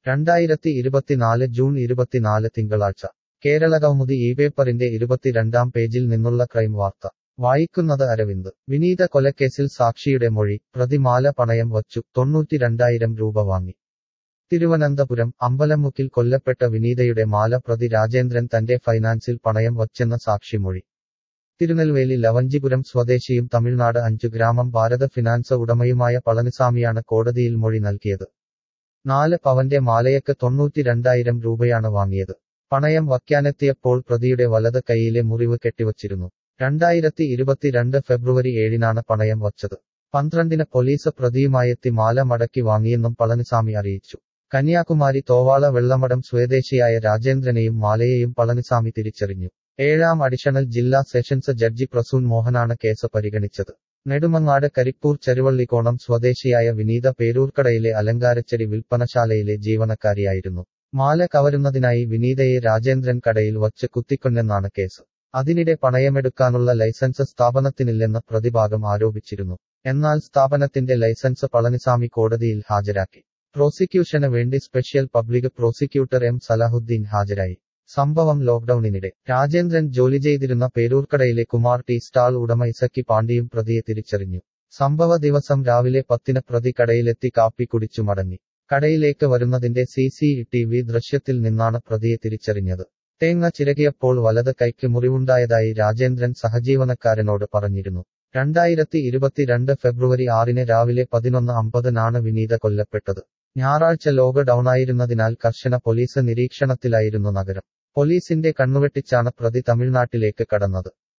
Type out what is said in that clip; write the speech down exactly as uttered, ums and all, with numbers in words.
രണ്ടായിരത്തി ഇരുപത്തിനാല് ജൂൺ ഇരുപത്തിനാല് തിങ്കളാഴ്ച കേരളകൗമുദി ഈ പേപ്പറിന്റെ ഇരുപത്തിരണ്ടാം പേജിൽ നിന്നുള്ള ക്രൈം വാർത്ത വായിക്കുന്നത് അരവിന്ദ് വിനീത കൊലക്കേസിൽ സാക്ഷിയുടെ മൊഴി പ്രതി മാല പണയം വച്ചു തൊണ്ണൂറ്റിരണ്ടായിരം രൂപ വാങ്ങി തിരുവനന്തപുരം അമ്പലമുക്കിൽ കൊല്ലപ്പെട്ട വിനീതയുടെ മാല പ്രതി രാജേന്ദ്രൻ തന്റെ ഫൈനാൻസിൽ പണയം വച്ചെന്ന സാക്ഷിമൊഴി തിരുനെൽവേലി ലവഞ്ചിപുരം സ്വദേശിയും തമിഴ്നാട് അഞ്ചു ഗ്രാമം ഭാരത ഫിനാൻസ് ഉടമയുമായ പളനിസാമിയാണ് കോടതിയിൽ മൊഴി നൽകിയത് നാല് പവന്റെ മാലയ്ക്ക് തൊണ്ണൂറ്റിരണ്ടായിരം രൂപയാണ് വാങ്ങിയത് പണയം വയ്ക്കാനെത്തിയപ്പോൾ പ്രതിയുടെ വലത് കൈയിലെ മുറിവ് കെട്ടിവച്ചിരുന്നു രണ്ടായിരത്തി ഇരുപത്തിരണ്ട് ഫെബ്രുവരി ഏഴിനാണ് പണയം വച്ചത് പന്ത്രണ്ടിന് പോലീസ് പ്രതിയുമായെത്തി മാല മടക്കി വാങ്ങിയെന്നും പളനിസാമി അറിയിച്ചു കന്യാകുമാരി തോവാള വെള്ളമടം സ്വദേശിയായ രാജേന്ദ്രനെയും മാലയെയും പളനിസാമി തിരിച്ചറിഞ്ഞു ഏഴാം അഡീഷണൽ ജില്ലാ സെഷൻസ് ജഡ്ജി പ്രസൂൻ മോഹനാണ് കേസ് പരിഗണിച്ചത് നെടുമങ്ങാട് കരിപ്പൂർ ചെരുവള്ളിക്കോണം സ്വദേശിയായ വിനീത പേരൂർക്കടയിലെ അലങ്കാരച്ചെടി വിൽപ്പനശാലയിലെ ജീവനക്കാരിയായിരുന്നു മാല കവരുന്നതിനായി വിനീതയെ രാജേന്ദ്രൻ കടയിൽ വച്ച് കുത്തിക്കൊന്നെന്നാണ് കേസ് അതിനിടെ പണയമെടുക്കാനുള്ള ലൈസൻസ് സ്ഥാപനത്തിനില്ലെന്ന് പ്രതിഭാഗം ആരോപിച്ചിരുന്നു എന്നാൽ സ്ഥാപനത്തിന്റെ ലൈസൻസ് പളനിസാമി കോടതിയിൽ ഹാജരാക്കി പ്രോസിക്യൂഷന് വേണ്ടി special public prosecutor M Salahuddeen ഹാജരായി സംഭവം ലോക്ഡൌണിനിടെ രാജേന്ദ്രൻ ജോലി ചെയ്തിരുന്ന പേരൂർക്കടയിലെ കുമാർ ടീ സ്റ്റാൾ ഉടമ ഇസക്കി പാണ്ഡിയും പ്രതിയെ തിരിച്ചറിഞ്ഞു സംഭവ ദിവസം രാവിലെ പത്തിന് പ്രതി കടയിലെത്തി കാപ്പി കുടിച്ചു മടങ്ങി കടയിലേക്ക് വരുന്നതിന്റെ സി സി ടി വി ദൃശ്യത്തിൽ നിന്നാണ് പ്രതിയെ തിരിച്ചറിഞ്ഞത് തേങ്ങ ചിരകിയപ്പോൾ വലത് കൈക്ക് മുറിവുണ്ടായതായി രാജേന്ദ്രൻ സഹജീവനക്കാരനോട് പറഞ്ഞിരുന്നു രണ്ടായിരത്തി ഇരുപത്തിരണ്ട് ഫെബ്രുവരി ആറിന് രാവിലെ പതിനൊന്ന് അമ്പതിനാണ് വിനീത കൊല്ലപ്പെട്ടത് ഞായറാഴ്ച ലോക്ക്ഡൌണായിരുന്നതിനാൽ കർശന പോലീസ് നിരീക്ഷണത്തിലായിരുന്നു നഗരം പോലീസിന്റെ കണ്ണുവെട്ടിച്ചാണ് പ്രതി തമിഴ്നാട്ടിലേക്ക് കടന്നത്